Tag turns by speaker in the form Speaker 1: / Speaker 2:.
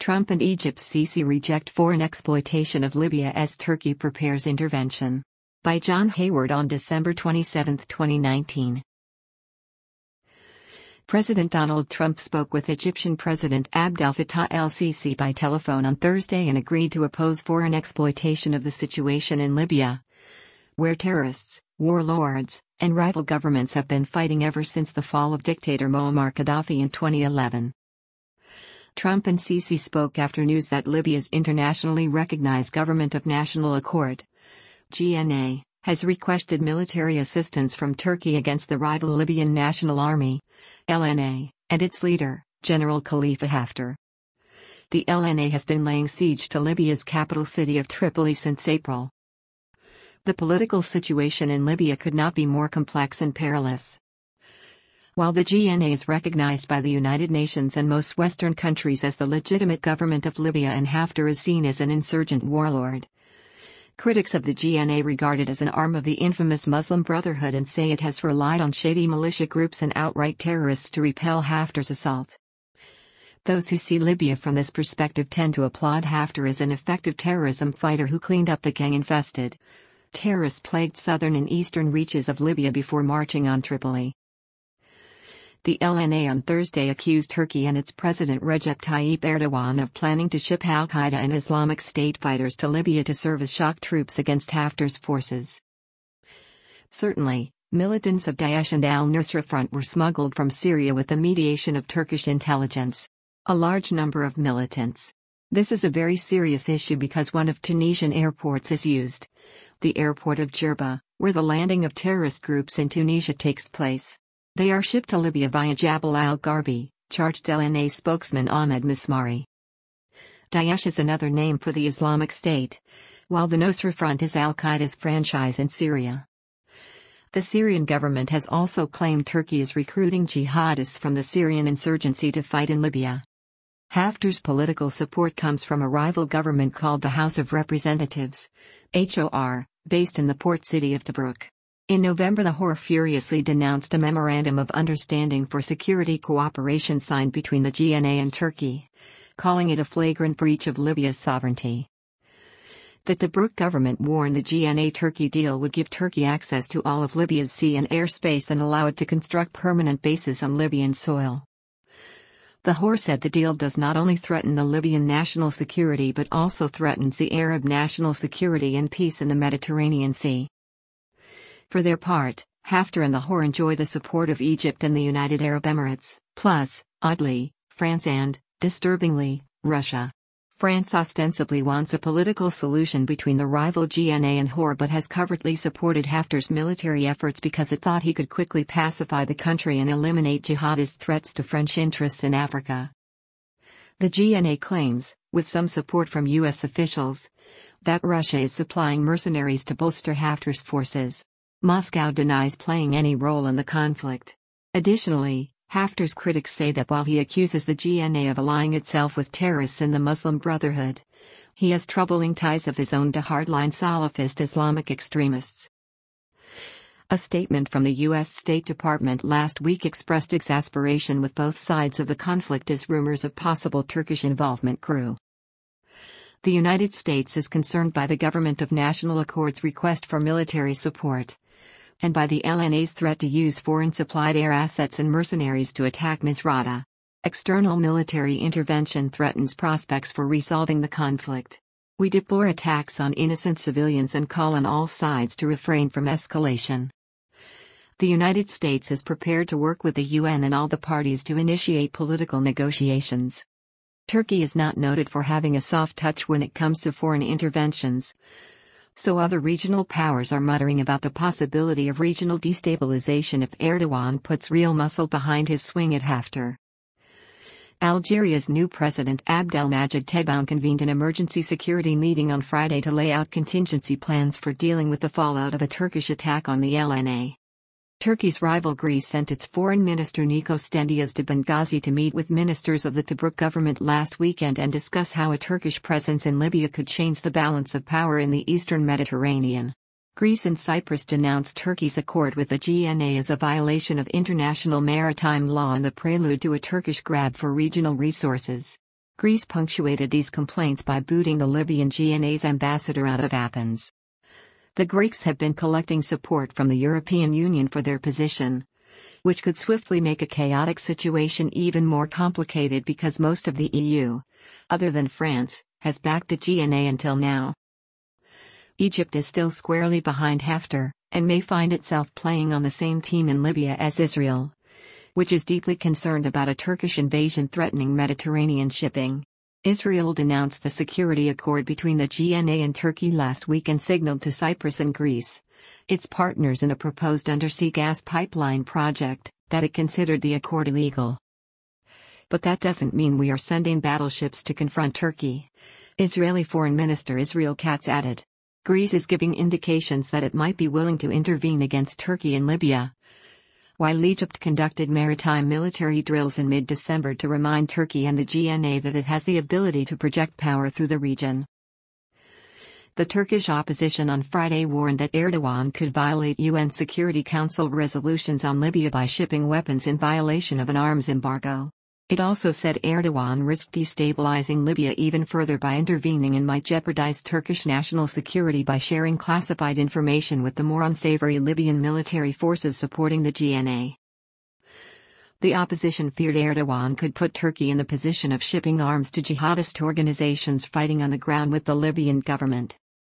Speaker 1: Trump and Egypt's Sisi reject foreign exploitation of Libya as Turkey prepares intervention. By John Hayward on December 27, 2019. President Donald Trump spoke with Egyptian President Abdel Fattah el-Sisi by telephone on Thursday and agreed to oppose foreign exploitation of the situation in Libya, where terrorists, warlords, and rival governments have been fighting ever since the fall of dictator Muammar Gaddafi in 2011. Trump and Sisi spoke after news that Libya's internationally recognized Government of National Accord, GNA, has requested military assistance from Turkey against the rival Libyan National Army, LNA, and its leader, General Khalifa Haftar. The LNA has been laying siege to Libya's capital city of Tripoli since April. The political situation in Libya could not be more complex and perilous. While the GNA is recognized by the United Nations and most Western countries as the legitimate government of Libya and Haftar is seen as an insurgent warlord, critics of the GNA regard it as an arm of the infamous Muslim Brotherhood and say it has relied on shady militia groups and outright terrorists to repel Haftar's assault. Those who see Libya from this perspective tend to applaud Haftar as an effective terrorism fighter who cleaned up the gang-infested, terrorist-plagued southern and eastern reaches of Libya before marching on Tripoli. The LNA on Thursday accused Turkey and its President Recep Tayyip Erdogan of planning to ship al-Qaeda and Islamic State fighters to Libya to serve as shock troops against Haftar's forces. Certainly, militants of Daesh and al-Nusra Front were smuggled from Syria with the mediation of Turkish intelligence. A large number of militants. This is a very serious issue because one of Tunisian airports is used. The airport of Jerba, where the landing of terrorist groups in Tunisia takes place. They are shipped to Libya via Jabal al-Gharbi, charged LNA spokesman Ahmed Mismari. Daesh is another name for the Islamic State, while the Nusra Front is al-Qaeda's franchise in Syria. The Syrian government has also claimed Turkey is recruiting jihadists from the Syrian insurgency to fight in Libya. Haftar's political support comes from a rival government called the House of Representatives, HOR, based in the port city of Tobruk. In November, the HOR furiously denounced a memorandum of understanding for security cooperation signed between the GNA and Turkey, calling it a flagrant breach of Libya's sovereignty. The Tobruk government warned the GNA-Turkey deal would give Turkey access to all of Libya's sea and airspace and allow it to construct permanent bases on Libyan soil. The HOR said the deal does not only threaten the Libyan national security but also threatens the Arab national security and peace in the Mediterranean Sea. For their part, Haftar and the HOR enjoy the support of Egypt and the United Arab Emirates, plus, oddly, France and, disturbingly, Russia. France ostensibly wants a political solution between the rival GNA and HOR but has covertly supported Haftar's military efforts because it thought he could quickly pacify the country and eliminate jihadist threats to French interests in Africa. The GNA claims, with some support from U.S. officials, that Russia is supplying mercenaries to bolster Haftar's forces. Moscow denies playing any role in the conflict. Additionally, Haftar's critics say that while he accuses the GNA of allying itself with terrorists in the Muslim Brotherhood, he has troubling ties of his own to hardline Salafist Islamic extremists. A statement from the U.S. State Department last week expressed exasperation with both sides of the conflict as rumors of possible Turkish involvement grew. The United States is concerned by the Government of National Accord's request for military support, and by the LNA's threat to use foreign-supplied air assets and mercenaries to attack Misrata. External military intervention threatens prospects for resolving the conflict. We deplore attacks on innocent civilians and call on all sides to refrain from escalation. The United States is prepared to work with the UN and all the parties to initiate political negotiations. Turkey is not noted for having a soft touch when it comes to foreign interventions, so other regional powers are muttering about the possibility of regional destabilization if Erdogan puts real muscle behind his swing at Haftar. Algeria's new president Abdelmadjid Tebboune convened an emergency security meeting on Friday to lay out contingency plans for dealing with the fallout of a Turkish attack on the LNA. Turkey's rival Greece sent its foreign minister Nikos Dendias to Benghazi to meet with ministers of the Tobruk government last weekend and discuss how a Turkish presence in Libya could change the balance of power in the eastern Mediterranean. Greece and Cyprus denounced Turkey's accord with the GNA as a violation of international maritime law and the prelude to a Turkish grab for regional resources. Greece punctuated these complaints by booting the Libyan GNA's ambassador out of Athens. The Greeks have been collecting support from the European Union for their position, which could swiftly make a chaotic situation even more complicated because most of the EU, other than France, has backed the GNA until now. Egypt is still squarely behind Haftar, and may find itself playing on the same team in Libya as Israel, which is deeply concerned about a Turkish invasion threatening Mediterranean shipping. Israel denounced the security accord between the GNA and Turkey last week and signaled to Cyprus and Greece, its partners in a proposed undersea gas pipeline project, that it considered the accord illegal. But that doesn't mean we are sending battleships to confront Turkey, Israeli Foreign Minister Israel Katz added. Greece is giving indications that it might be willing to intervene against Turkey in Libya, while Egypt conducted maritime military drills in mid-December to remind Turkey and the GNA that it has the ability to project power through the region. The Turkish opposition on Friday warned that Erdogan could violate UN Security Council resolutions on Libya by shipping weapons in violation of an arms embargo. It also said Erdogan risked destabilizing Libya even further by intervening and might jeopardize Turkish national security by sharing classified information with the more unsavory Libyan military forces supporting the GNA. The opposition feared Erdogan could put Turkey in the position of shipping arms to jihadist organizations fighting on the ground with the Libyan government.